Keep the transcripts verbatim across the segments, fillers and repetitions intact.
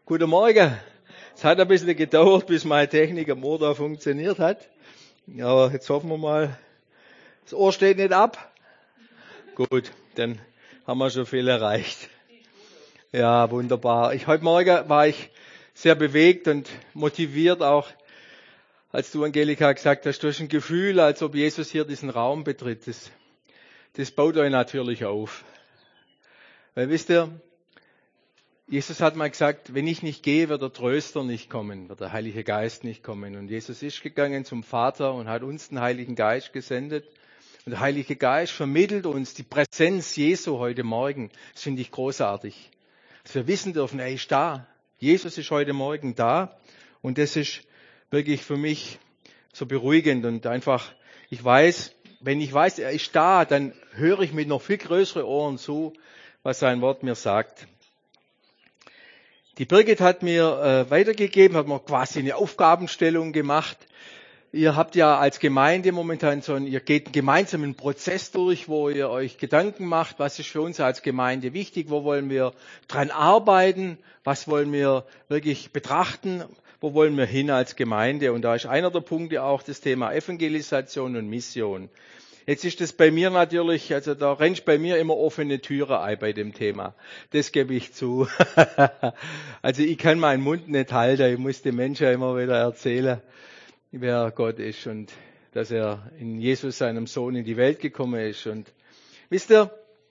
Guten Morgen. Es hat ein bisschen gedauert, bis meine Technik am Ohr da funktioniert hat. Aber jetzt hoffen wir mal, das Ohr steht nicht ab. Gut, dann haben wir schon viel erreicht. Ja, wunderbar. Ich, heute Morgen war ich sehr bewegt und motiviert auch, als du, Angelika, gesagt hast, du hast ein Gefühl, als ob Jesus hier diesen Raum betritt. Das, das baut euch natürlich auf. Weil wisst ihr, Jesus hat mal gesagt, wenn ich nicht gehe, wird der Tröster nicht kommen, wird der Heilige Geist nicht kommen. Und Jesus ist gegangen zum Vater und hat uns den Heiligen Geist gesendet. Und der Heilige Geist vermittelt uns die Präsenz Jesu heute Morgen. Das finde ich großartig. Dass wir wissen dürfen, er ist da. Jesus ist heute Morgen da. Und das ist wirklich für mich so beruhigend und einfach, ich weiß, wenn ich weiß, er ist da, dann höre ich mit noch viel größeren Ohren zu, was sein Wort mir sagt. Die Birgit hat mir äh, weitergegeben, hat mir quasi eine Aufgabenstellung gemacht. Ihr habt ja als Gemeinde momentan so einen, ihr geht einen gemeinsamen Prozess durch, wo ihr euch Gedanken macht, was ist für uns als Gemeinde wichtig, wo wollen wir dran arbeiten, was wollen wir wirklich betrachten, wo wollen wir hin als Gemeinde. Und da ist einer der Punkte auch das Thema Evangelisation und Mission. Jetzt ist das bei mir natürlich, also da rennst bei mir immer offene Türen ein bei dem Thema. Das gebe ich zu. Also ich kann meinen Mund nicht halten, ich muss den Menschen immer wieder erzählen, wer Gott ist und dass er in Jesus, seinem Sohn, in die Welt gekommen ist. Und wisst ihr,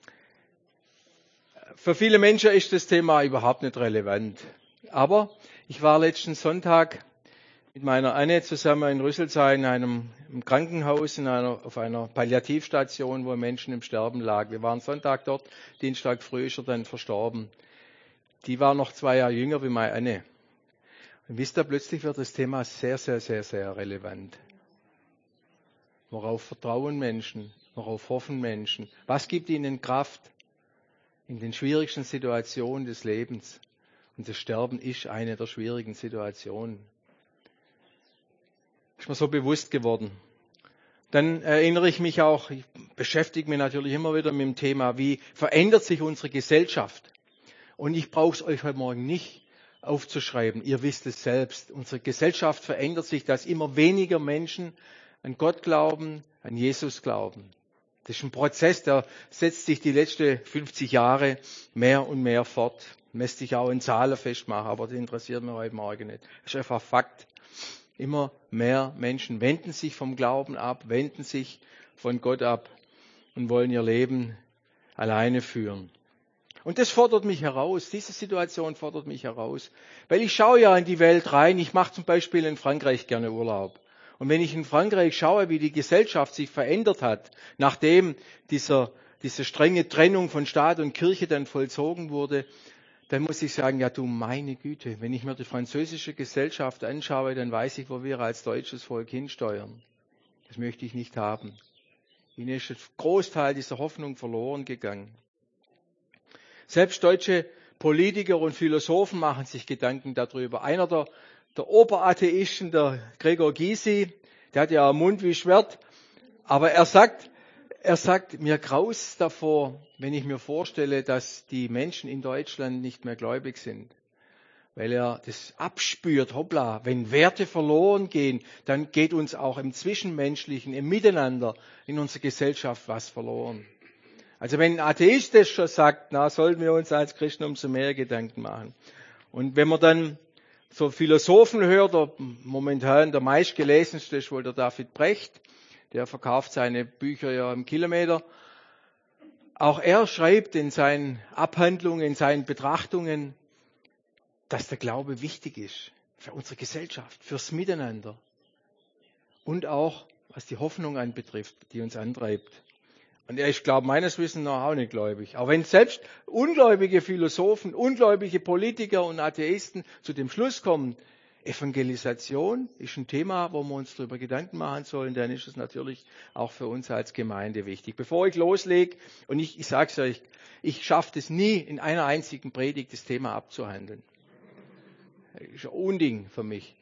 für viele Menschen ist das Thema überhaupt nicht relevant. Aber ich war letzten Sonntag mit meiner Anne zusammen in Rüsselsheim in einem im Krankenhaus, in einer, auf einer Palliativstation, wo Menschen im Sterben lagen. Wir waren Sonntag dort, Dienstag früh ist er dann verstorben. Die war noch zwei Jahre jünger wie meine Anne. Und wisst ihr, plötzlich wird das Thema sehr, sehr, sehr, sehr relevant. Worauf vertrauen Menschen? Worauf hoffen Menschen? Was gibt ihnen Kraft in den schwierigsten Situationen des Lebens? Und das Sterben ist eine der schwierigen Situationen. Ist mir so bewusst geworden. Dann erinnere ich mich auch, ich beschäftige mich natürlich immer wieder mit dem Thema, wie verändert sich unsere Gesellschaft? Und ich brauche es euch heute Morgen nicht aufzuschreiben, ihr wisst es selbst. Unsere Gesellschaft verändert sich, dass immer weniger Menschen an Gott glauben, an Jesus glauben. Das ist ein Prozess, der setzt sich die letzten fünfzig Jahre mehr und mehr fort. Lässt sich auch in Zahlen festmachen, aber das interessiert mich heute Morgen nicht. Das ist einfach Fakt. Immer mehr Menschen wenden sich vom Glauben ab, wenden sich von Gott ab und wollen ihr Leben alleine führen. Und das fordert mich heraus, diese Situation fordert mich heraus, weil ich schaue ja in die Welt rein, ich mache zum Beispiel in Frankreich gerne Urlaub. Und wenn ich in Frankreich schaue, wie die Gesellschaft sich verändert hat, nachdem dieser, diese strenge Trennung von Staat und Kirche dann vollzogen wurde, dann muss ich sagen, ja du meine Güte, wenn ich mir die französische Gesellschaft anschaue, dann weiß ich, wo wir als deutsches Volk hinsteuern. Das möchte ich nicht haben. Ihnen ist ein Großteil dieser Hoffnung verloren gegangen. Selbst deutsche Politiker und Philosophen machen sich Gedanken darüber. Einer der, der Oberatheisten, der Gregor Gysi, der hat ja einen Mund wie Schwert, aber er sagt, Er sagt, mir graust davor, wenn ich mir vorstelle, dass die Menschen in Deutschland nicht mehr gläubig sind. Weil er das abspürt, hoppla, wenn Werte verloren gehen, dann geht uns auch im Zwischenmenschlichen, im Miteinander in unserer Gesellschaft was verloren. Also wenn ein Atheist das schon sagt, na, sollten wir uns als Christen umso mehr Gedanken machen. Und wenn man dann so Philosophen hört, der momentan der meistgelesenste ist wohl der David Brecht, der verkauft seine Bücher ja im Kilometer. Auch er schreibt in seinen Abhandlungen, in seinen Betrachtungen, dass der Glaube wichtig ist für unsere Gesellschaft, fürs Miteinander. Und auch, was die Hoffnung anbetrifft, die uns antreibt. Und er ist, glaube meines Wissens nach auch nicht gläubig. Auch wenn selbst ungläubige Philosophen, ungläubige Politiker und Atheisten zu dem Schluss kommen, Evangelisation ist ein Thema, wo wir uns darüber Gedanken machen sollen, dann ist es natürlich auch für uns als Gemeinde wichtig. Bevor ich loslege, und ich, ich sage es euch, ich schaffe es nie, in einer einzigen Predigt das Thema abzuhandeln. Das ist ein Unding für mich.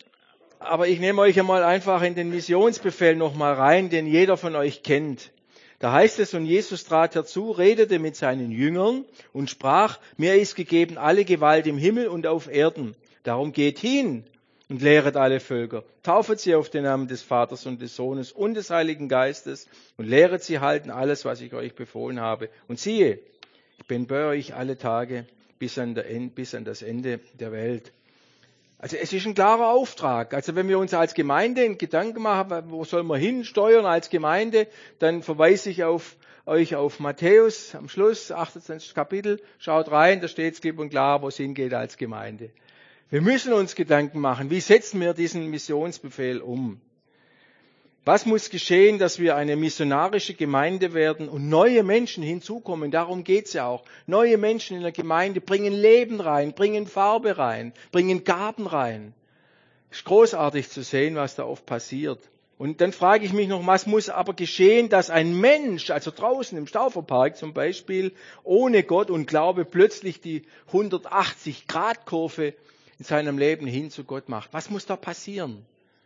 Aber ich nehme euch einmal einfach in den Missionsbefehl nochmal rein, den jeder von euch kennt. Da heißt es, und Jesus trat herzu, redete mit seinen Jüngern und sprach, mir ist gegeben alle Gewalt im Himmel und auf Erden. Darum geht hin und lehret alle Völker, taufet sie auf den Namen des Vaters und des Sohnes und des Heiligen Geistes und lehret sie halten alles, was ich euch befohlen habe. Und siehe, ich bin bei euch alle Tage bis an, der, bis an das Ende der Welt. Also es ist ein klarer Auftrag. Also wenn wir uns als Gemeinde einen Gedanken machen, wo sollen wir hinsteuern als Gemeinde, dann verweise ich auf euch auf Matthäus am Schluss, achtundzwanzigstes Kapitel. Schaut rein, da steht es klipp und klar, wo es hingeht als Gemeinde. Wir müssen uns Gedanken machen, wie setzen wir diesen Missionsbefehl um? Was muss geschehen, dass wir eine missionarische Gemeinde werden und neue Menschen hinzukommen? Darum geht's ja auch. Neue Menschen in der Gemeinde bringen Leben rein, bringen Farbe rein, bringen Gaben rein. Es ist großartig zu sehen, was da oft passiert. Und dann frage ich mich noch, was muss aber geschehen, dass ein Mensch, also draußen im Stauferpark zum Beispiel, ohne Gott und Glaube plötzlich die hundertachtzig-Grad-Kurve in seinem Leben hin zu Gott macht? Was muss da passieren?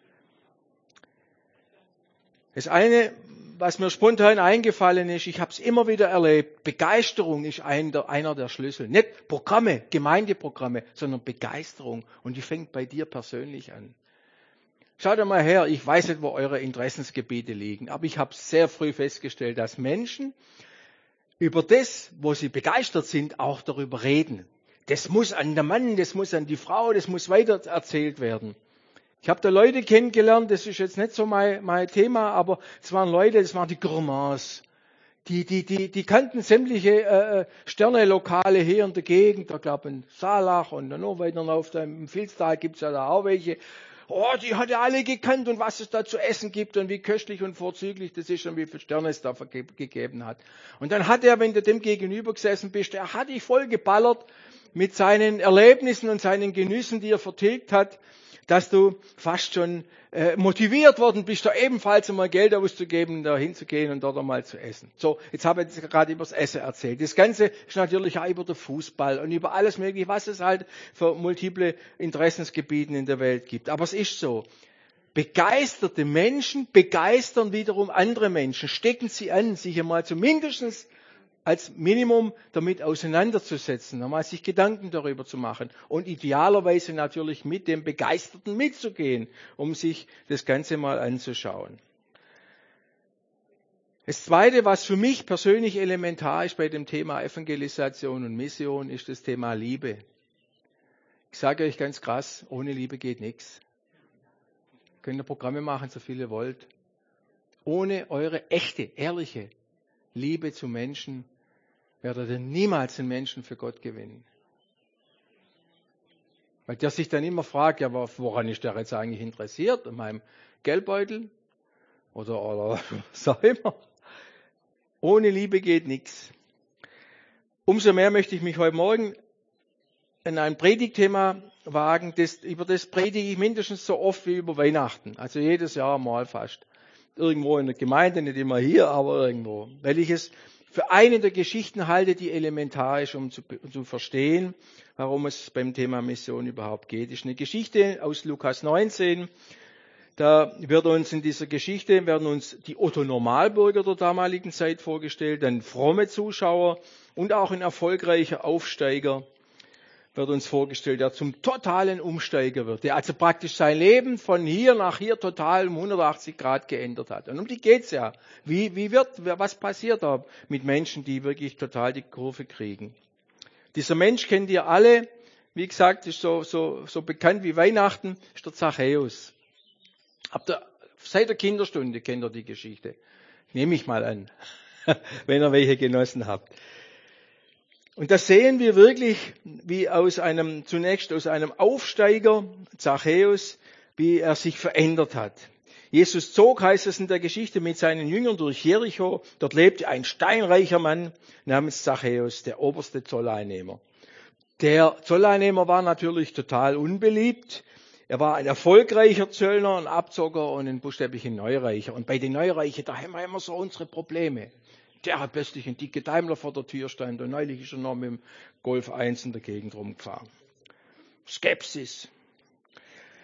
Das eine, was mir spontan eingefallen ist, ich habe es immer wieder erlebt, Begeisterung ist ein der, einer der Schlüssel. Nicht Programme, Gemeindeprogramme, sondern Begeisterung. Und die fängt bei dir persönlich an. Schaut mal her, ich weiß nicht, wo eure Interessensgebiete liegen, aber ich habe sehr früh festgestellt, dass Menschen über das, wo sie begeistert sind, auch darüber reden. Das muss an den Mann, das muss an die Frau, das muss weiter erzählt werden. Ich habe da Leute kennengelernt, das ist jetzt nicht so mein, mein Thema, aber es waren Leute, das waren die Gourmands. Die, die, die, die kannten sämtliche äh, Sterne-Lokale hier in der Gegend, da glaube ich in Saalach und noch weiter auf dem Vilstal gibt es ja da auch welche. Oh, die hat er alle gekannt und was es da zu essen gibt und wie köstlich und vorzüglich das ist und wie viele Sterne es da verge- gegeben hat. Und dann hat er, wenn du dem gegenüber gesessen bist, er hat dich voll geballert mit seinen Erlebnissen und seinen Genüssen, die er vertilgt hat, dass du fast schon äh, motiviert worden bist, da ebenfalls einmal Geld auszugeben, da hinzugehen und dort einmal zu essen. So, jetzt habe ich gerade über das Essen erzählt. Das Ganze ist natürlich auch über den Fußball und über alles Mögliche, was es halt für multiple Interessensgebieten in der Welt gibt. Aber es ist so, begeisterte Menschen begeistern wiederum andere Menschen, stecken sie an, sich einmal zumindest als Minimum damit auseinanderzusetzen, einmal sich Gedanken darüber zu machen und idealerweise natürlich mit dem Begeisterten mitzugehen, um sich das Ganze mal anzuschauen. Das Zweite, was für mich persönlich elementar ist bei dem Thema Evangelisation und Mission, ist das Thema Liebe. Ich sage euch ganz krass, ohne Liebe geht nichts. Ihr könnt Programme machen, so viele ihr wollt. Ohne eure echte, ehrliche Liebe zu Menschen werdet ihr niemals einen Menschen für Gott gewinnen. Weil der sich dann immer fragt, ja, woran ist der jetzt eigentlich interessiert? An meinem Geldbeutel? Oder, oder was auch immer. Ohne Liebe geht nichts. Umso mehr möchte ich mich heute Morgen in ein Predigtthema wagen, das, über das predige ich mindestens so oft wie über Weihnachten. Also jedes Jahr mal fast. Irgendwo in der Gemeinde, nicht immer hier, aber irgendwo. Weil ich es für eine der Geschichten halte, die elementar ist, um zu, um zu verstehen, warum es beim Thema Mission überhaupt geht. Das ist eine Geschichte aus Lukas neunzehn. Da wird uns in dieser Geschichte, werden uns die Otto-Normalbürger der damaligen Zeit vorgestellt, dann fromme Zuschauer und auch ein erfolgreicher Aufsteiger wird uns vorgestellt, der zum totalen Umsteiger wird, der also praktisch sein Leben von hier nach hier total um hundertachtzig Grad geändert hat. Und um die geht's ja. Wie, wie wird, was passiert da mit Menschen, die wirklich total die Kurve kriegen? Dieser Mensch kennt ihr alle, wie gesagt, ist so, so, so bekannt wie Weihnachten, ist der Zachäus. Habt ihr, seit der Kinderstunde kennt ihr die Geschichte. Nehme ich mal an, wenn ihr welche genossen habt. Und das sehen wir wirklich, wie aus einem, zunächst aus einem Aufsteiger, Zachäus, wie er sich verändert hat. Jesus zog, heißt es in der Geschichte, mit seinen Jüngern durch Jericho. Dort lebte ein steinreicher Mann namens Zachäus, der oberste Zolleinnehmer. Der Zolleinnehmer war natürlich total unbeliebt. Er war ein erfolgreicher Zöllner, ein Abzocker und ein buchstäblicher Neureicher. Und bei den Neureichen, da haben wir immer so unsere Probleme. Der hat plötzlich ein dicke Daimler vor der Tür stand und neulich ist er noch mit dem Golf eins in der Gegend rumgefahren. Skepsis.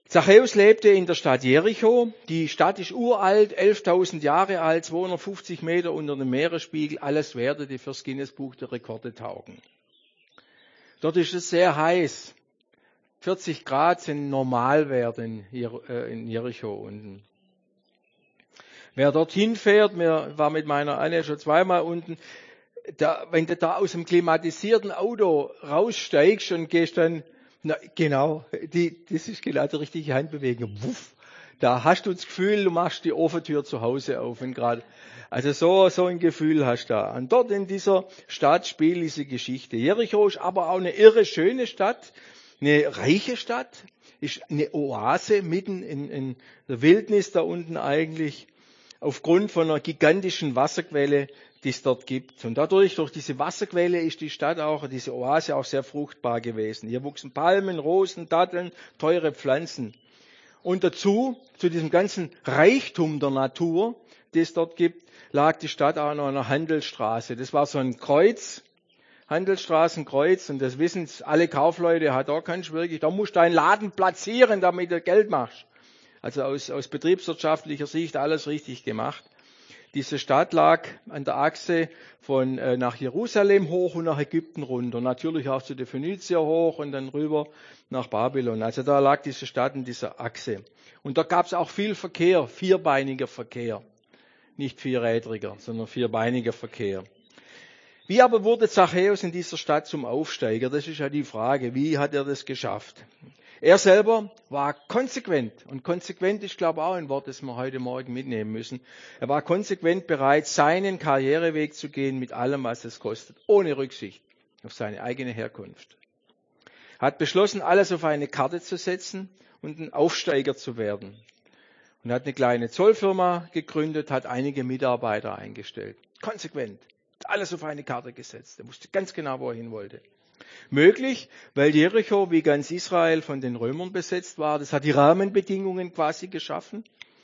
Zachäus lebte in der Stadt Jericho. Die Stadt ist uralt, elftausend Jahre alt, zweihundertfünfzig Meter unter dem Meeresspiegel. Alles Werte, die fürs Guinness-Buch der Rekorde taugen. Dort ist es sehr heiß. vierzig Grad sind Normalwerte in, Jer- äh, in Jericho unten. Wer dorthin fährt, mir war mit meiner Anne schon zweimal unten, da, wenn du da aus dem klimatisierten Auto raussteigst und gehst dann, na, genau, die, das ist genau die richtige Handbewegung. Wuff, da hast du das Gefühl, du machst die Ofentür zu Hause auf. Und grad, also so, so ein Gefühl hast du da. Und dort in dieser Stadt spielt diese Geschichte. Jericho ist aber auch eine irre schöne Stadt, eine reiche Stadt, ist eine Oase mitten in, in der Wildnis da unten eigentlich, aufgrund von einer gigantischen Wasserquelle, die es dort gibt. Und dadurch, durch diese Wasserquelle, ist die Stadt auch, diese Oase auch sehr fruchtbar gewesen. Hier wuchsen Palmen, Rosen, Datteln, teure Pflanzen. Und dazu, zu diesem ganzen Reichtum der Natur, die es dort gibt, lag die Stadt auch noch an einer Handelsstraße. Das war so ein Kreuz, Handelsstraßenkreuz, und das wissen alle Kaufleute, ja, da kannst du wirklich, da musst du deinen Laden platzieren, damit du Geld machst. Also aus, aus betriebswirtschaftlicher Sicht alles richtig gemacht. Diese Stadt lag an der Achse von äh, nach Jerusalem hoch und nach Ägypten runter. Natürlich auch zu den Phönizier hoch und dann rüber nach Babylon. Also da lag diese Stadt in dieser Achse. Und da gab es auch viel Verkehr, vierbeiniger Verkehr. Nicht vierrädriger, sondern vierbeiniger Verkehr. Wie aber wurde Zachäus in dieser Stadt zum Aufsteiger? Das ist ja die Frage. Wie hat er das geschafft? Er selber war konsequent. Und konsequent ist, glaube ich, auch ein Wort, das wir heute Morgen mitnehmen müssen. Er war konsequent bereit, seinen Karriereweg zu gehen mit allem, was es kostet, ohne Rücksicht auf seine eigene Herkunft. Er hat beschlossen, alles auf eine Karte zu setzen und ein Aufsteiger zu werden. Und hat eine kleine Zollfirma gegründet, hat einige Mitarbeiter eingestellt. Konsequent. Alles auf eine Karte gesetzt. Er wusste ganz genau, wo er hin wollte. Möglich, weil Jericho wie ganz Israel von den Römern besetzt war. Das hat die Rahmenbedingungen quasi geschaffen.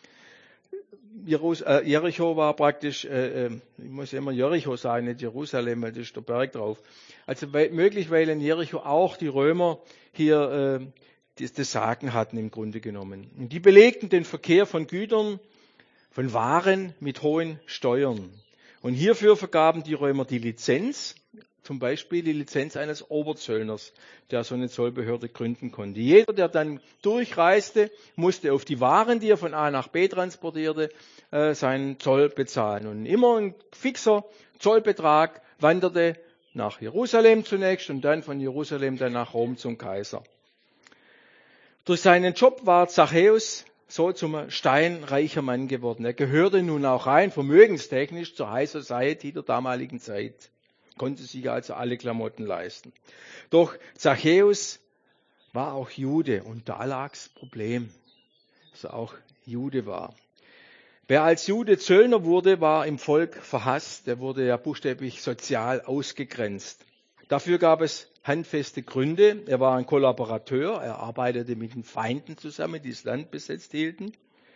Jericho war praktisch, äh, ich muss immer Jericho sagen, nicht Jerusalem, weil das ist der Berg drauf. Also weil, möglich, weil in Jericho auch die Römer hier äh, das, das Sagen hatten im Grunde genommen. Und die belegten den Verkehr von Gütern, von Waren mit hohen Steuern. Und hierfür vergaben die Römer die Lizenz, zum Beispiel die Lizenz eines Oberzöllners, der so eine Zollbehörde gründen konnte. Jeder, der dann durchreiste, musste auf die Waren, die er von A nach B transportierte, seinen Zoll bezahlen. Und immer ein fixer Zollbetrag wanderte nach Jerusalem zunächst und dann von Jerusalem dann nach Rom zum Kaiser. Durch seinen Job war Zachäus so zum steinreicher Mann geworden. Er gehörte nun auch rein vermögenstechnisch zur High Society der damaligen Zeit. Konnte sich also alle Klamotten leisten. Doch Zachäus war auch Jude und da lag das Problem, dass er auch Jude war. Wer als Jude Zöllner wurde, war im Volk verhasst. Er wurde ja buchstäblich sozial ausgegrenzt. Dafür gab es handfeste Gründe. Er war ein Kollaborateur. Er arbeitete mit den Feinden zusammen, die das Land besetzt hielten.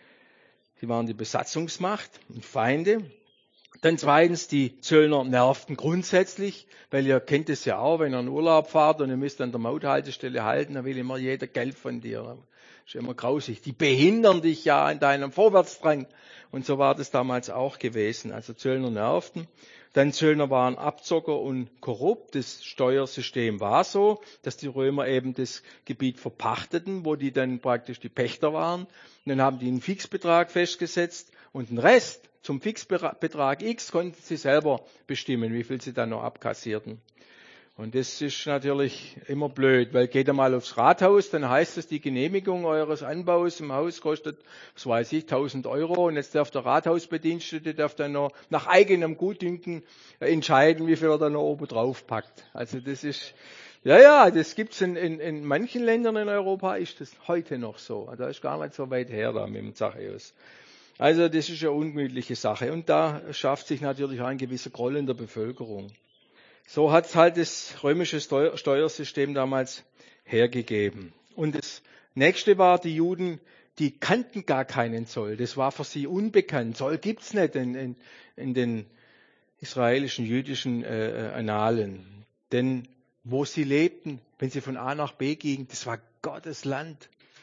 Sie waren die Besatzungsmacht und Feinde. Dann zweitens, die Zöllner nervten grundsätzlich, weil ihr kennt es ja auch, wenn ihr in Urlaub fahrt und ihr müsst an der Mauthaltestelle halten, dann will immer jeder Geld von dir. Das ist immer grausig. Die behindern dich ja an deinem Vorwärtsdrang. Und so war das damals auch gewesen. Also Zöllner nervten. Dann Zöllner waren Abzocker und korrupt. Das Steuersystem war so, dass die Römer eben das Gebiet verpachteten, wo die dann praktisch die Pächter waren. Und dann haben die einen Fixbetrag festgesetzt und den Rest zum Fixbetrag X konnten sie selber bestimmen, wie viel sie dann noch abkassierten. Und das ist natürlich immer blöd, weil geht ihr mal aufs Rathaus, dann heißt es, die Genehmigung eures Anbaus im Haus kostet, was weiß ich, tausend Euro. Und jetzt darf der Rathausbedienstete darf dann noch nach eigenem Gutdünken entscheiden, wie viel er dann noch oben drauf packt. Also das ist, ja, ja, das gibt's in, in, in manchen Ländern in Europa, ist das heute noch so. Da ist gar nicht so weit her da mit dem Zachäus. Also das ist eine ungemütliche Sache. Und da schafft sich natürlich auch ein gewisser Groll in der Bevölkerung. So hat es halt das römische Steuersystem damals hergegeben. Und das nächste war, die Juden, die kannten gar keinen Zoll. Das war für sie unbekannt. Zoll gibt's nicht in, in, in den israelischen, jüdischen äh, Annalen. Denn wo sie lebten, wenn sie von A nach B gingen, das war Gottes Land.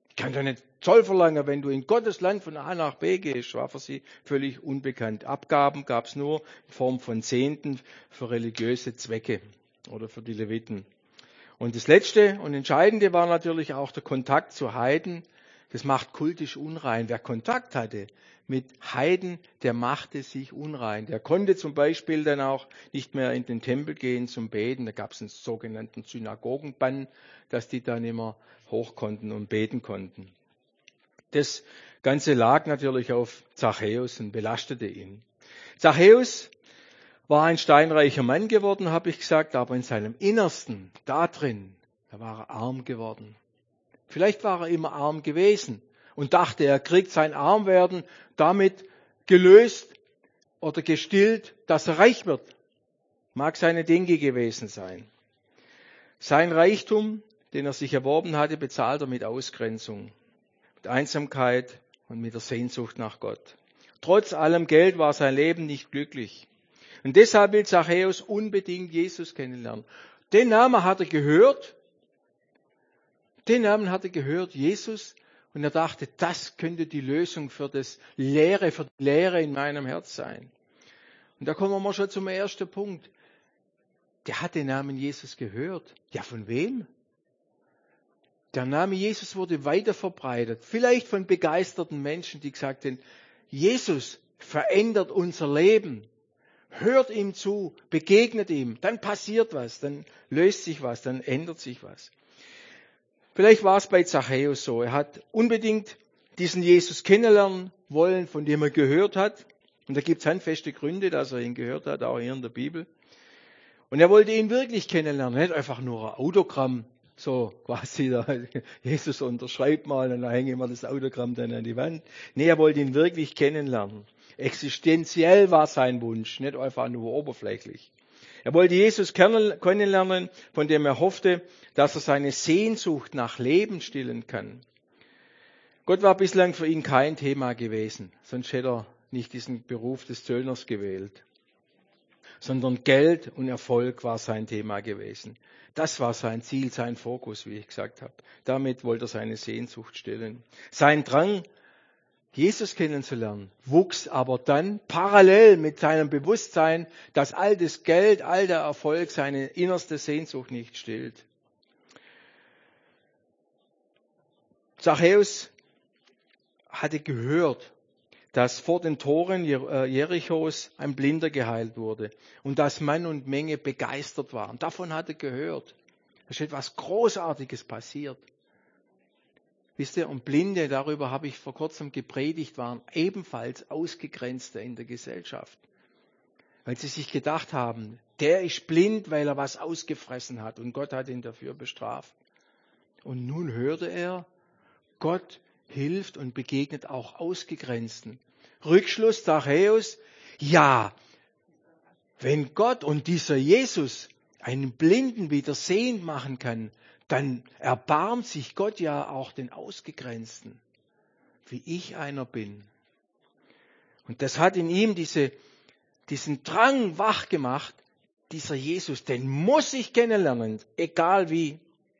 Ich kann doch nicht Zoll verlangen, wenn du in Gottes Land von A nach B gehst. War für sie völlig unbekannt. Abgaben gab es nur in Form von Zehnten für religiöse Zwecke oder für die Leviten. Und das Letzte und Entscheidende war natürlich auch der Kontakt zu Heiden. Das macht kultisch unrein. Wer Kontakt hatte mit Heiden, der machte sich unrein. Der konnte zum Beispiel dann auch nicht mehr in den Tempel gehen zum Beten. Da gab es einen sogenannten Synagogenbann, dass die dann immer hoch konnten und beten konnten. Das Ganze lag natürlich auf Zachäus und belastete ihn. Zachäus war ein steinreicher Mann geworden, habe ich gesagt, aber in seinem Innersten, da drin, da war er arm geworden. Vielleicht war er immer arm gewesen und dachte, er kriegt sein Armwerden damit gelöst oder gestillt, dass er reich wird. Mag seine Denke gewesen sein. Sein Reichtum, den er sich erworben hatte, bezahlt er mit Ausgrenzung, mit Einsamkeit und mit der Sehnsucht nach Gott. Trotz allem Geld war sein Leben nicht glücklich. Und deshalb will Zachäus unbedingt Jesus kennenlernen. Den Namen hat er gehört, den Namen hat er gehört, Jesus, und er dachte, das könnte die Lösung für das Leere, für die Leere in meinem Herz sein. Und da kommen wir schon zum ersten Punkt. Der hat den Namen Jesus gehört. Ja, von wem? Der Name Jesus wurde weiter verbreitet. Vielleicht von begeisterten Menschen, die gesagt haben, Jesus verändert unser Leben. Hört ihm zu, begegnet ihm, dann passiert was, dann löst sich was, dann ändert sich was. Vielleicht war es bei Zachäus so. Er hat unbedingt diesen Jesus kennenlernen wollen, von dem er gehört hat. Und da gibt es handfeste Gründe, dass er ihn gehört hat, auch hier in der Bibel. Und er wollte ihn wirklich kennenlernen, nicht einfach nur ein Autogramm, so quasi, da, Jesus unterschreibt mal und dann hängen wir das Autogramm dann an die Wand. Nee, er wollte ihn wirklich kennenlernen. Existenziell war sein Wunsch, nicht einfach nur oberflächlich. Er wollte Jesus kennenlernen, von dem er hoffte, dass er seine Sehnsucht nach Leben stillen kann. Gott war bislang für ihn kein Thema gewesen, sonst hätte er nicht diesen Beruf des Zöllners gewählt. Sondern Geld und Erfolg war sein Thema gewesen. Das war sein Ziel, sein Fokus, wie ich gesagt habe. Damit wollte er seine Sehnsucht stillen. Sein Drang, Jesus kennenzulernen, wuchs aber dann parallel mit seinem Bewusstsein, dass all das Geld, all der Erfolg seine innerste Sehnsucht nicht stillt. Zachäus hatte gehört, dass vor den Toren Jerichos ein Blinder geheilt wurde und dass Mann und Menge begeistert waren. Davon hatte er gehört. Da ist etwas Großartiges passiert. Wisst ihr, und Blinde, darüber habe ich vor kurzem gepredigt, waren ebenfalls Ausgegrenzte in der Gesellschaft. Weil sie sich gedacht haben, der ist blind, weil er was ausgefressen hat und Gott hat ihn dafür bestraft. Und nun hörte er, Gott hilft und begegnet auch Ausgegrenzten. Rückschluss Zachäus, ja, wenn Gott und dieser Jesus einen Blinden wieder sehend machen kann, dann erbarmt sich Gott ja auch den Ausgegrenzten, wie ich einer bin. Und das hat in ihm diese, diesen Drang wach gemacht, dieser Jesus, den muss ich kennenlernen, egal wie.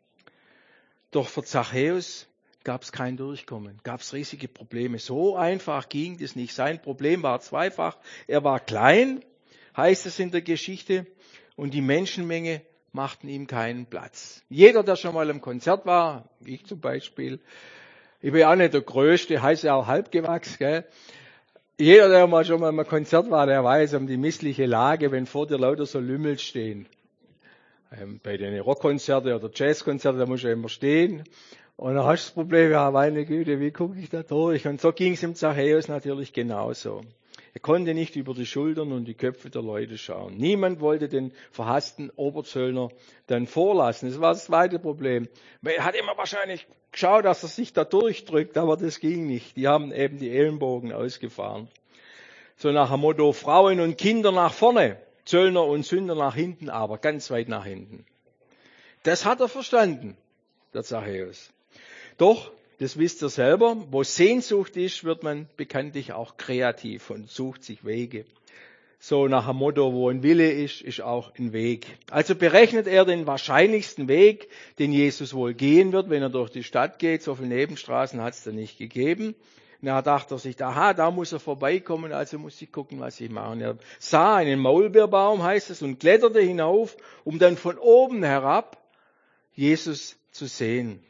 Doch für Zachäus gab es kein Durchkommen, gab es riesige Probleme. So einfach ging das nicht. Sein Problem war zweifach. Er war klein, heißt es in der Geschichte, und die Menschenmenge machten ihm keinen Platz. Jeder, der schon mal im Konzert war, ich zum Beispiel, ich bin auch nicht der Größte, heißt ja auch halbgewachs, gell? Jeder, der mal schon mal im Konzert war, der weiß um die missliche Lage, wenn vor dir lauter so Lümmel stehen. Ähm, bei den Rockkonzerten oder Jazzkonzerten, da musst du immer stehen. Und dann hast du das Problem, ja, meine Güte, wie gucke ich da durch? Und so ging es dem Zachäus natürlich genauso. Er konnte nicht über die Schultern und die Köpfe der Leute schauen. Niemand wollte den verhassten Oberzöllner dann vorlassen. Das war das zweite Problem. Er hat immer wahrscheinlich geschaut, dass er sich da durchdrückt, aber das ging nicht. Die haben eben die Ellenbogen ausgefahren. So nach dem Motto, Frauen und Kinder nach vorne, Zöllner und Sünder nach hinten, aber ganz weit nach hinten. Das hat er verstanden, der Zachäus. Doch, das wisst ihr selber, wo Sehnsucht ist, wird man bekanntlich auch kreativ und sucht sich Wege. So nach dem Motto, wo ein Wille ist, ist auch ein Weg. Also berechnet er den wahrscheinlichsten Weg, den Jesus wohl gehen wird, wenn er durch die Stadt geht. So viele Nebenstraßen hat es da nicht gegeben. Und da dachte er sich, aha, da muss er vorbeikommen, also muss ich gucken, was ich mache. Und er sah einen Maulbeerbaum, heißt es, und kletterte hinauf, um dann von oben herab Jesus zu sehen.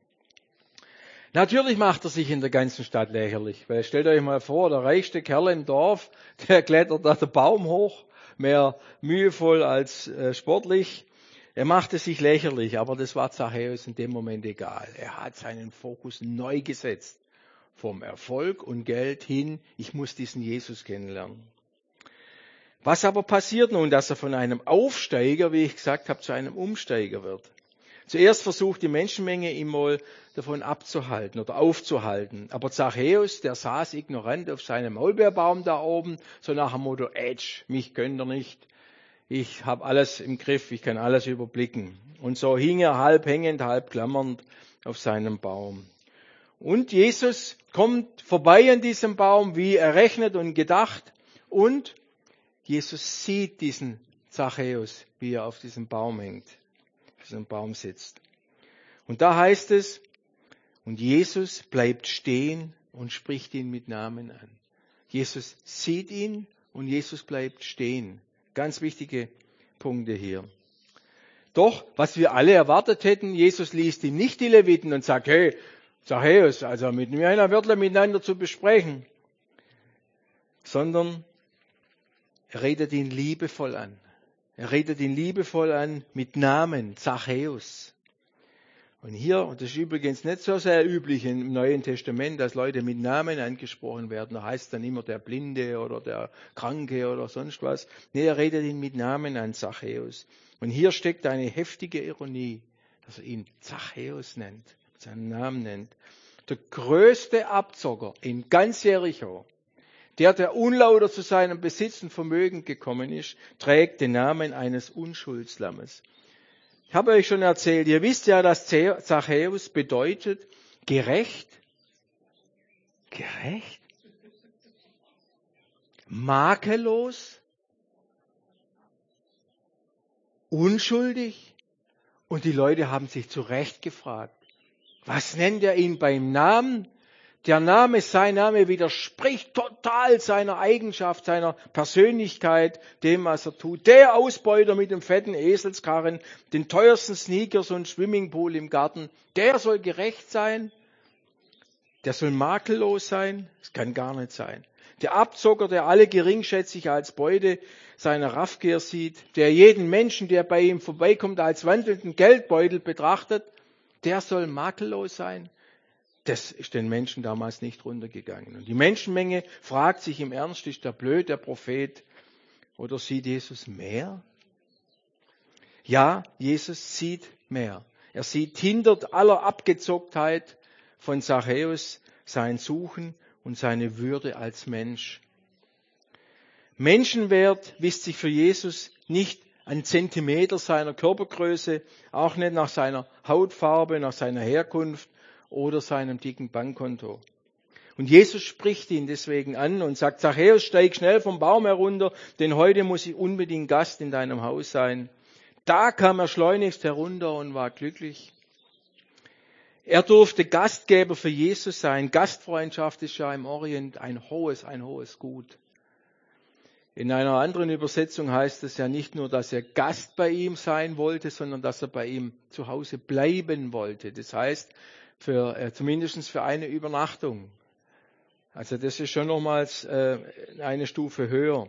Natürlich macht er sich in der ganzen Stadt lächerlich, weil stellt euch mal vor, der reichste Kerl im Dorf, der klettert da den Baum hoch, mehr mühevoll als äh, sportlich. Er machte sich lächerlich, aber das war Zachäus in dem Moment egal. Er hat seinen Fokus neu gesetzt, vom Erfolg und Geld hin, ich muss diesen Jesus kennenlernen. Was aber passiert nun, dass er von einem Aufsteiger, wie ich gesagt habe, zu einem Umsteiger wird? Zuerst versucht die Menschenmenge ihn mal davon abzuhalten oder aufzuhalten. Aber Zachäus, der saß ignorant auf seinem Maulbeerbaum da oben, so nach dem Motto, Ätsch, mich könnt ihr nicht. Ich habe alles im Griff, ich kann alles überblicken. Und so hing er halb hängend, halb klammernd auf seinem Baum. Und Jesus kommt vorbei an diesem Baum, wie errechnet und gedacht. Und Jesus sieht diesen Zachäus, wie er auf diesem Baum hängt. Ein Baum sitzt. Und da heißt es, und Jesus bleibt stehen und spricht ihn mit Namen an. Jesus sieht ihn und Jesus bleibt stehen. Ganz wichtige Punkte hier. Doch, was wir alle erwartet hätten, Jesus liest ihm nicht die Leviten und sagt, hey, Zachäus, also mit mir einer Wörtler miteinander zu besprechen, sondern er redet ihn liebevoll an. Er redet ihn liebevoll an mit Namen, Zachäus. Und hier, und das ist übrigens nicht so sehr üblich im Neuen Testament, dass Leute mit Namen angesprochen werden. Da heißt dann immer der Blinde oder der Kranke oder sonst was. Nee, er redet ihn mit Namen an, Zachäus. Und hier steckt eine heftige Ironie, dass er ihn Zachäus nennt, seinen Namen nennt. Der größte Abzocker in ganz Jericho, der, der unlauter zu seinem Besitz und Vermögen gekommen ist, trägt den Namen eines Unschuldslammes. Ich habe euch schon erzählt, ihr wisst ja, dass Zachäus bedeutet gerecht, gerecht, makellos, unschuldig. Und die Leute haben sich zu Recht gefragt, was nennt er ihn beim Namen? Der Name, sein Name widerspricht total seiner Eigenschaft, seiner Persönlichkeit, dem, was er tut. Der Ausbeuter mit dem fetten Eselskarren, den teuersten Sneakers und Swimmingpool im Garten, der soll gerecht sein, der soll makellos sein. Das kann gar nicht sein. Der Abzocker, der alle geringschätzig als Beute seiner Raffgier sieht, der jeden Menschen, der bei ihm vorbeikommt, als wandelnden Geldbeutel betrachtet, der soll makellos sein. Das ist den Menschen damals nicht runtergegangen. Und die Menschenmenge fragt sich im Ernst, ist der blöd, der Prophet, oder sieht Jesus mehr? Ja, Jesus sieht mehr. Er sieht hinter aller Abgezocktheit von Zachäus sein Suchen und seine Würde als Mensch. Menschenwert misst sich für Jesus nicht an Zentimeter seiner Körpergröße, auch nicht nach seiner Hautfarbe, nach seiner Herkunft oder seinem dicken Bankkonto. Und Jesus spricht ihn deswegen an und sagt, Zachäus, steig schnell vom Baum herunter, denn heute muss ich unbedingt Gast in deinem Haus sein. Da kam er schleunigst herunter und war glücklich. Er durfte Gastgeber für Jesus sein. Gastfreundschaft ist ja im Orient ein hohes, ein hohes Gut. In einer anderen Übersetzung heißt es ja nicht nur, dass er Gast bei ihm sein wollte, sondern dass er bei ihm zu Hause bleiben wollte. Das heißt, für, äh, zumindest für eine Übernachtung. Also das ist schon nochmals äh, eine Stufe höher.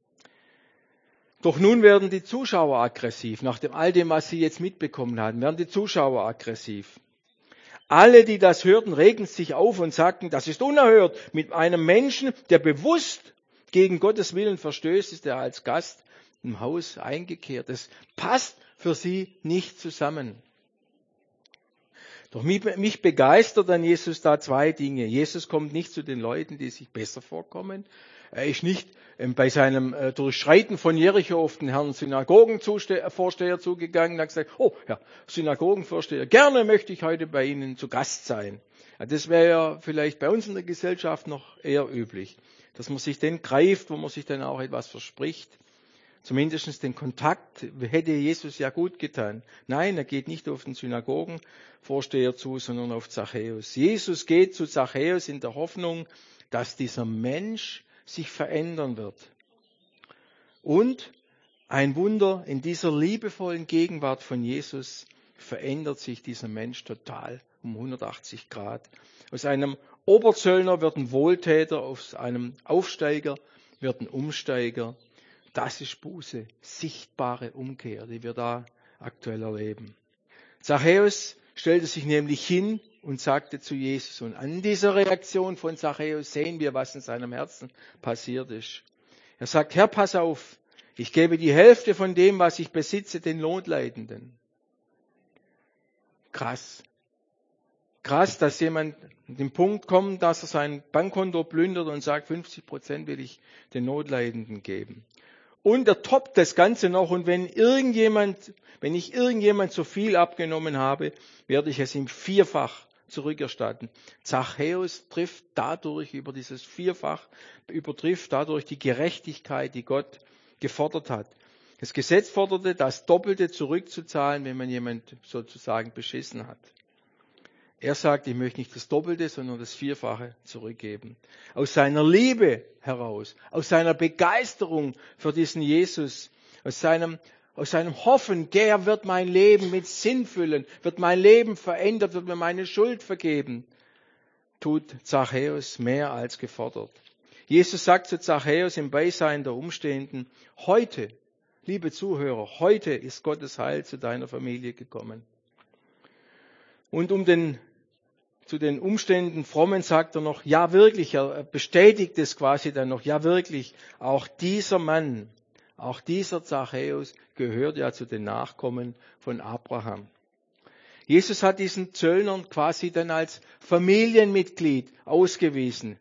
Doch nun werden die Zuschauer aggressiv. Nach dem, all dem, was sie jetzt mitbekommen haben, werden die Zuschauer aggressiv. Alle, die das hörten, regten sich auf und sagten, das ist unerhört. Mit einem Menschen, der bewusst gegen Gottes Willen verstößt, ist er als Gast im Haus eingekehrt. Das passt für sie nicht zusammen. Doch mich begeistert an Jesus da zwei Dinge. Jesus kommt nicht zu den Leuten, die sich besser vorkommen. Er ist nicht bei seinem Durchschreiten von Jericho auf den Herrn Synagogenvorsteher zugegangen und hat gesagt, oh, Herr Synagogenvorsteher, gerne möchte ich heute bei Ihnen zu Gast sein. Ja, das wäre ja vielleicht bei uns in der Gesellschaft noch eher üblich, dass man sich den greift, wo man sich dann auch etwas verspricht. Zumindest den Kontakt hätte Jesus ja gut getan. Nein, er geht nicht auf den Synagogenvorsteher zu, sondern auf Zachäus. Jesus geht zu Zachäus in der Hoffnung, dass dieser Mensch sich verändern wird. Und ein Wunder, in dieser liebevollen Gegenwart von Jesus verändert sich dieser Mensch total um hundertachtzig Grad. Aus einem Oberzöllner wird ein Wohltäter, aus einem Aufsteiger wird ein Umsteiger. Das ist Buße, sichtbare Umkehr, die wir da aktuell erleben. Zachäus stellte sich nämlich hin und sagte zu Jesus. Und an dieser Reaktion von Zachäus sehen wir, was in seinem Herzen passiert ist. Er sagt, Herr, pass auf, ich gebe die Hälfte von dem, was ich besitze, den Notleidenden. Krass. Krass, dass jemand an den Punkt kommt, dass er sein Bankkonto plündert und sagt, fünfzig Prozent will ich den Notleidenden geben. Und er toppt das Ganze noch. Und wenn irgendjemand, wenn ich irgendjemand zu viel abgenommen habe, werde ich es ihm vierfach zurückerstatten. Zachäus trifft dadurch über dieses Vierfach, übertrifft dadurch die Gerechtigkeit, die Gott gefordert hat. Das Gesetz forderte, das Doppelte zurückzuzahlen, wenn man jemand sozusagen beschissen hat. Er sagt, ich möchte nicht das Doppelte, sondern das Vierfache zurückgeben. Aus seiner Liebe heraus, aus seiner Begeisterung für diesen Jesus, aus seinem, aus seinem Hoffen, der wird mein Leben mit Sinn füllen, wird mein Leben verändert, wird mir meine Schuld vergeben, tut Zachäus mehr als gefordert. Jesus sagt zu Zachäus im Beisein der Umstehenden, heute, liebe Zuhörer, heute ist Gottes Heil zu deiner Familie gekommen. Und um den, zu den Umständen Frommen sagt er noch, ja wirklich, er bestätigt es quasi dann noch, ja wirklich, auch dieser Mann, auch dieser Zachäus gehört ja zu den Nachkommen von Abraham. Jesus hat diesen Zöllnern quasi dann als Familienmitglied ausgewiesen.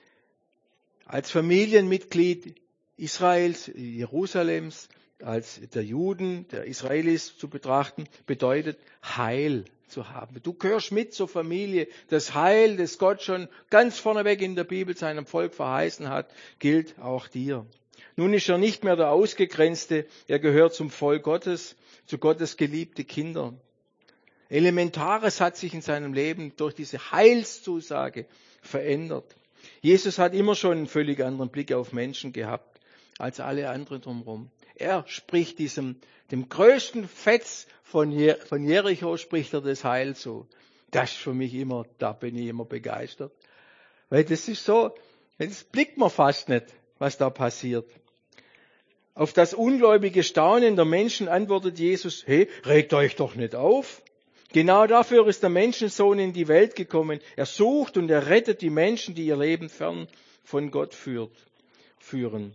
Als Familienmitglied Israels, Jerusalems, als der Juden, der Israelis zu betrachten, bedeutet Heil zu haben. Du gehörst mit zur Familie. Das Heil, das Gott schon ganz vorneweg in der Bibel seinem Volk verheißen hat, gilt auch dir. Nun ist er nicht mehr der Ausgegrenzte, er gehört zum Volk Gottes, zu Gottes geliebte Kinder. Elementares hat sich in seinem Leben durch diese Heilszusage verändert. Jesus hat immer schon einen völlig anderen Blick auf Menschen gehabt als alle anderen drumherum. Er spricht diesem, dem größten Fetz von, Jer- von Jericho spricht er das Heil zu. Das ist für mich immer, da bin ich immer begeistert. Weil das ist so, das blickt man fast nicht, was da passiert. Auf das ungläubige Staunen der Menschen antwortet Jesus, hey, regt euch doch nicht auf. Genau dafür ist der Menschensohn in die Welt gekommen. Er sucht und er rettet die Menschen, die ihr Leben fern von Gott führt, führen.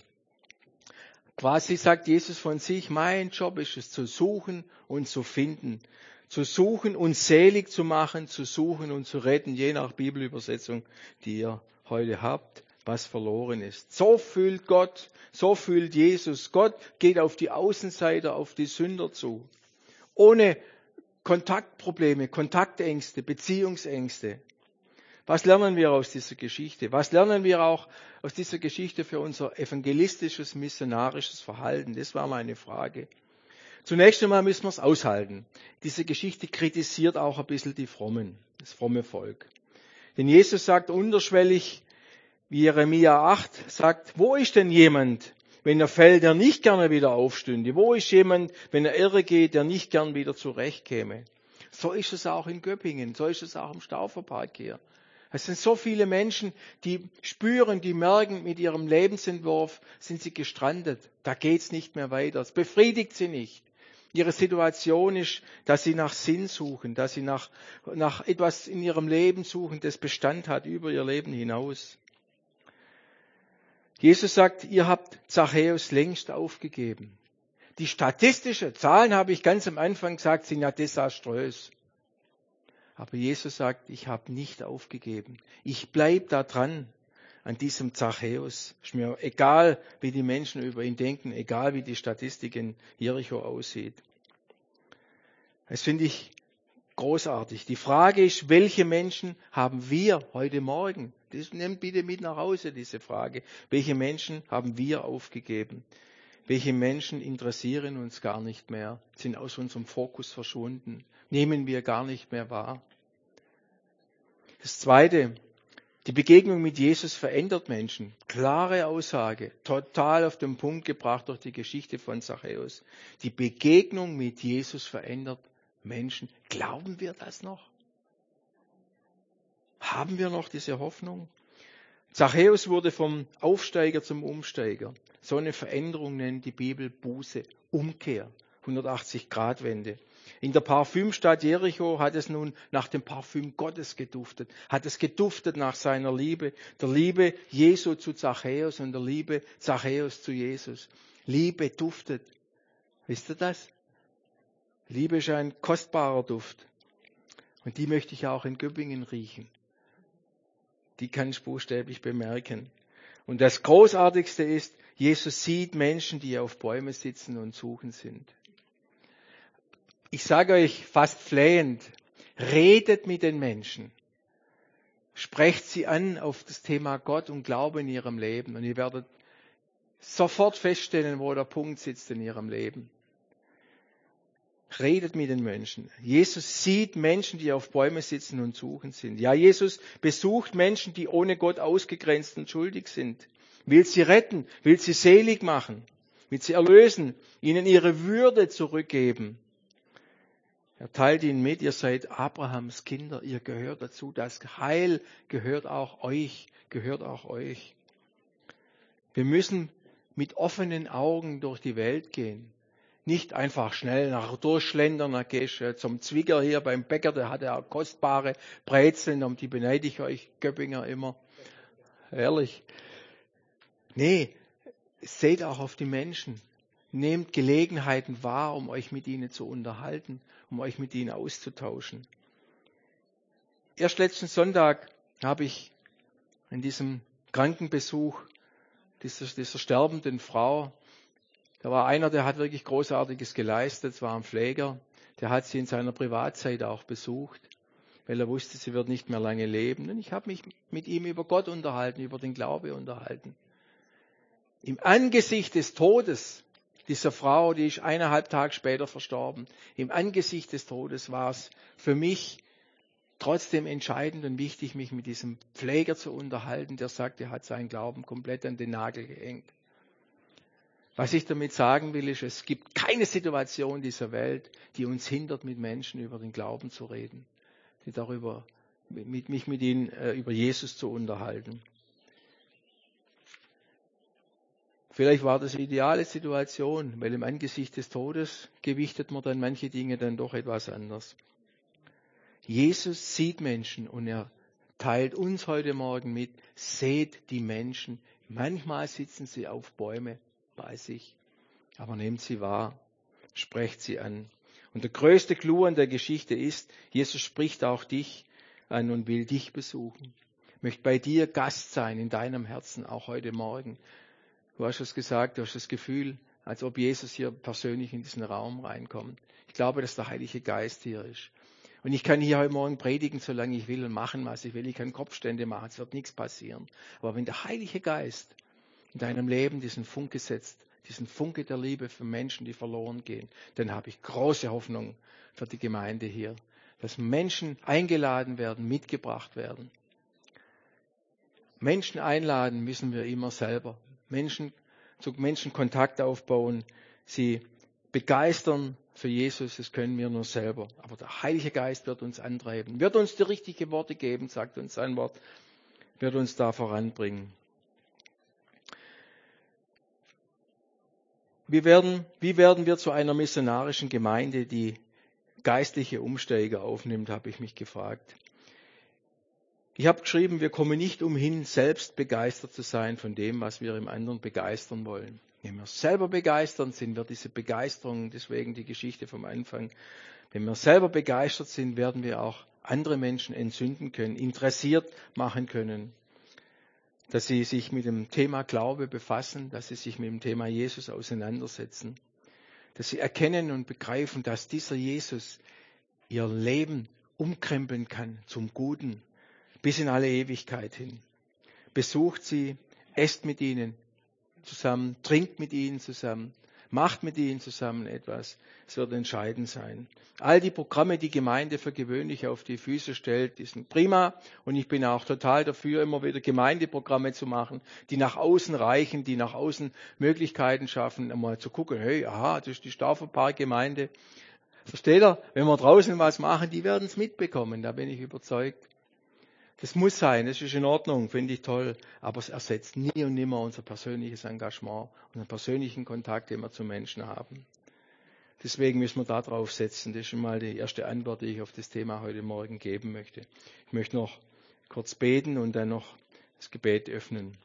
Quasi sagt Jesus von sich, mein Job ist es zu suchen und zu finden. Zu suchen und selig zu machen, zu suchen und zu retten, je nach Bibelübersetzung, die ihr heute habt, was verloren ist. So fühlt Gott, so fühlt Jesus. Gott geht auf die Außenseiter, auf die Sünder zu. Ohne Kontaktprobleme, Kontaktängste, Beziehungsängste. Was lernen wir aus dieser Geschichte? Was lernen wir auch aus dieser Geschichte für unser evangelistisches, missionarisches Verhalten? Das war meine Frage. Zunächst einmal müssen wir es aushalten. Diese Geschichte kritisiert auch ein bisschen die Frommen, das fromme Volk. Denn Jesus sagt unterschwellig, wie Jeremia acht, sagt, wo ist denn jemand, wenn er fällt, der nicht gerne wieder aufstünde? Wo ist jemand, wenn er irre geht, der nicht gern wieder zurechtkäme? So ist es auch in Göppingen, so ist es auch im Stauferpark hier. Es sind so viele Menschen, die spüren, die merken, mit ihrem Lebensentwurf sind sie gestrandet. Da geht's nicht mehr weiter. Es befriedigt sie nicht. Ihre Situation ist, dass sie nach Sinn suchen, dass sie nach, nach etwas in ihrem Leben suchen, das Bestand hat über ihr Leben hinaus. Jesus sagt, ihr habt Zachäus längst aufgegeben. Die statistischen Zahlen, habe ich ganz am Anfang gesagt, sind ja desaströs. Aber Jesus sagt, ich habe nicht aufgegeben. Ich bleibe da dran, an diesem Zachäus. Ist mir egal, wie die Menschen über ihn denken, egal, wie die Statistik in Jericho aussieht. Das finde ich Großartig. Die Frage ist, welche Menschen haben wir heute Morgen? Das nehmt bitte mit nach Hause, diese Frage. Welche Menschen haben wir aufgegeben? Welche Menschen interessieren uns gar nicht mehr, sind aus unserem Fokus verschwunden, nehmen wir gar nicht mehr wahr? Das Zweite, die Begegnung mit Jesus verändert Menschen. Klare Aussage, total auf den Punkt gebracht durch die Geschichte von Zachäus. Die Begegnung mit Jesus verändert Menschen. Glauben wir das noch? Haben wir noch diese Hoffnung? Zachäus wurde vom Aufsteiger zum Umsteiger. So eine Veränderung nennt die Bibel Buße, Umkehr, hundertachtzig Grad Wende. In der Parfümstadt Jericho hat es nun nach dem Parfüm Gottes geduftet, hat es geduftet nach seiner Liebe, der Liebe Jesu zu Zachäus und der Liebe Zachäus zu Jesus. Liebe duftet. Wisst ihr das? Liebe ist ein kostbarer Duft. Und die möchte ich auch in Göppingen riechen. Die kann ich buchstäblich bemerken. Und das Großartigste ist, Jesus sieht Menschen, die auf Bäumen sitzen und suchen sind. Ich sage euch fast flehend, redet mit den Menschen. Sprecht sie an auf das Thema Gott und Glaube in ihrem Leben. Und ihr werdet sofort feststellen, wo der Punkt sitzt in ihrem Leben. Redet mit den Menschen. Jesus sieht Menschen, die auf Bäumen sitzen und suchen sind. Ja, Jesus besucht Menschen, die ohne Gott ausgegrenzt und schuldig sind. Will sie retten, will sie selig machen, will sie erlösen, ihnen ihre Würde zurückgeben. Er teilt ihnen mit, ihr seid Abrahams Kinder, ihr gehört dazu. Das Heil gehört auch euch, gehört auch euch. Wir müssen mit offenen Augen durch die Welt gehen. Nicht einfach schnell nach durchschlendern, da gehst du zum Zwigger hier beim Bäcker, der hat ja kostbare Brezeln, um die beneide ich euch Göppinger immer. Ehrlich. Nee, seht auch auf die Menschen. Nehmt Gelegenheiten wahr, um euch mit ihnen zu unterhalten, um euch mit ihnen auszutauschen. Erst letzten Sonntag habe ich in diesem Krankenbesuch dieser, dieser sterbenden Frau, da war einer, der hat wirklich Großartiges geleistet, es war ein Pfleger, der hat sie in seiner Privatzeit auch besucht, weil er wusste, sie wird nicht mehr lange leben. Und ich habe mich mit ihm über Gott unterhalten, über den Glaube unterhalten. Im Angesicht des Todes dieser Frau, die ist eineinhalb Tage später verstorben, im Angesicht des Todes war es für mich trotzdem entscheidend und wichtig, mich mit diesem Pfleger zu unterhalten, der sagt, er hat seinen Glauben komplett an den Nagel gehängt. Was ich damit sagen will, ist, es gibt keine Situation dieser Welt, die uns hindert, mit Menschen über den Glauben zu reden, die darüber, mit, mich mit ihnen äh, über Jesus zu unterhalten. Vielleicht war das eine ideale Situation, weil im Angesicht des Todes gewichtet man dann manche Dinge dann doch etwas anders. Jesus sieht Menschen und er teilt uns heute Morgen mit, seht die Menschen. Manchmal sitzen sie auf Bäume bei sich, aber nehmt sie wahr, sprecht sie an. Und der größte Clou an der Geschichte ist, Jesus spricht auch dich an und will dich besuchen. Möchte bei dir Gast sein in deinem Herzen, auch heute Morgen. Du hast es gesagt, du hast das Gefühl, als ob Jesus hier persönlich in diesen Raum reinkommt. Ich glaube, dass der Heilige Geist hier ist. Und ich kann hier heute Morgen predigen, solange ich will und machen, was ich will. Ich kann Kopfstände machen, es wird nichts passieren. Aber wenn der Heilige Geist in deinem Leben diesen Funke setzt, diesen Funke der Liebe für Menschen, die verloren gehen, dann habe ich große Hoffnung für die Gemeinde hier, dass Menschen eingeladen werden, mitgebracht werden. Menschen einladen müssen wir immer selber. Menschen, zu Menschen Kontakt aufbauen, sie begeistern für Jesus, das können wir nur selber. Aber der Heilige Geist wird uns antreiben, wird uns die richtigen Worte geben, sagt uns sein Wort, wird uns da voranbringen. Wie werden, wie werden wir zu einer missionarischen Gemeinde, die geistliche Umsteiger aufnimmt, habe ich mich gefragt. Ich habe geschrieben, wir kommen nicht umhin, selbst begeistert zu sein von dem, was wir im anderen begeistern wollen. Wenn wir selber begeistern, sind wir diese Begeisterung, deswegen die Geschichte vom Anfang. Wenn wir selber begeistert sind, werden wir auch andere Menschen entzünden können, interessiert machen können, dass sie sich mit dem Thema Glaube befassen, dass sie sich mit dem Thema Jesus auseinandersetzen, dass sie erkennen und begreifen, dass dieser Jesus ihr Leben umkrempeln kann zum Guten, bis in alle Ewigkeit hin. Besucht sie, esst mit ihnen zusammen, trinkt mit ihnen zusammen, macht mit ihnen zusammen etwas. Es wird entscheidend sein. All die Programme, die Gemeinde für gewöhnlich auf die Füße stellt, die sind prima. Und ich bin auch total dafür, immer wieder Gemeindeprogramme zu machen, die nach außen reichen, die nach außen Möglichkeiten schaffen, einmal zu gucken, hey, aha, das ist die Stauferpark-Gemeinde. Versteht ihr? Wenn wir draußen was machen, die werden es mitbekommen, da bin ich überzeugt. Das muss sein, das ist in Ordnung, finde ich toll, aber es ersetzt nie und nimmer unser persönliches Engagement, unseren persönlichen Kontakt, den wir zu Menschen haben. Deswegen müssen wir da drauf setzen. Das ist schon mal die erste Antwort, die ich auf das Thema heute Morgen geben möchte. Ich möchte noch kurz beten und dann noch das Gebet öffnen.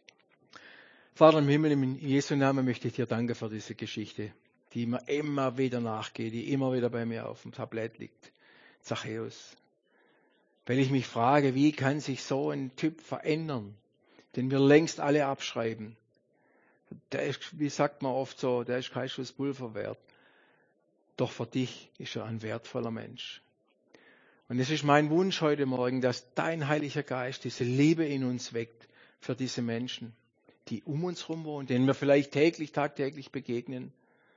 Vater im Himmel, in Jesu Namen möchte ich dir danken für diese Geschichte, die mir immer wieder nachgeht, die immer wieder bei mir auf dem Tablett liegt. Zachäus. Weil ich mich frage, wie kann sich so ein Typ verändern, den wir längst alle abschreiben. Der ist, wie sagt man oft so, der ist kein Schuss Pulver wert. Doch für dich ist er ein wertvoller Mensch. Und es ist mein Wunsch heute Morgen, dass dein Heiliger Geist diese Liebe in uns weckt für diese Menschen, die um uns herum wohnen, denen wir vielleicht täglich, tagtäglich begegnen.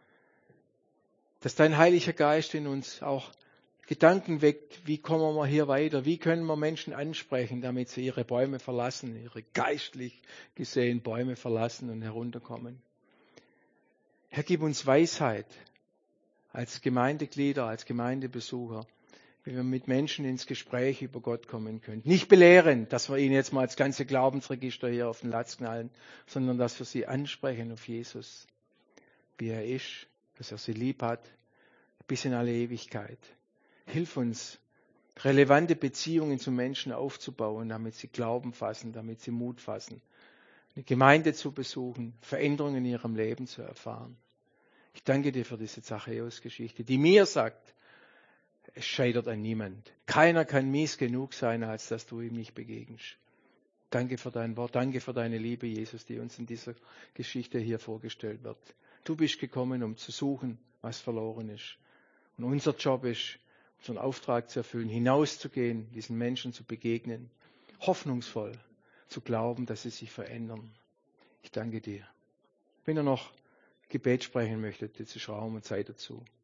Dass dein Heiliger Geist in uns auch Gedanken weckt, wie kommen wir hier weiter, wie können wir Menschen ansprechen, damit sie ihre Bäume verlassen, ihre geistlich gesehen Bäume verlassen und herunterkommen. Herr, gib uns Weisheit als Gemeindeglieder, als Gemeindebesucher, wie wir mit Menschen ins Gespräch über Gott kommen können. Nicht belehren, dass wir ihnen jetzt mal das ganze Glaubensregister hier auf den Latz knallen, sondern dass wir sie ansprechen auf Jesus, wie er ist, dass er sie lieb hat, bis in alle Ewigkeit. Hilf uns, relevante Beziehungen zu Menschen aufzubauen, damit sie Glauben fassen, damit sie Mut fassen, eine Gemeinde zu besuchen, Veränderungen in ihrem Leben zu erfahren. Ich danke dir für diese Zachäus-Geschichte, die mir sagt, es scheitert an niemand. Keiner kann mies genug sein, als dass du ihm nicht begegnest. Danke für dein Wort, danke für deine Liebe, Jesus, die uns in dieser Geschichte hier vorgestellt wird. Du bist gekommen, um zu suchen, was verloren ist. Und unser Job ist, unseren Auftrag zu erfüllen, hinauszugehen, diesen Menschen zu begegnen, hoffnungsvoll zu glauben, dass sie sich verändern. Ich danke dir. Wenn ihr noch Gebet sprechen möchtet, jetzt ist Raum und Zeit dazu.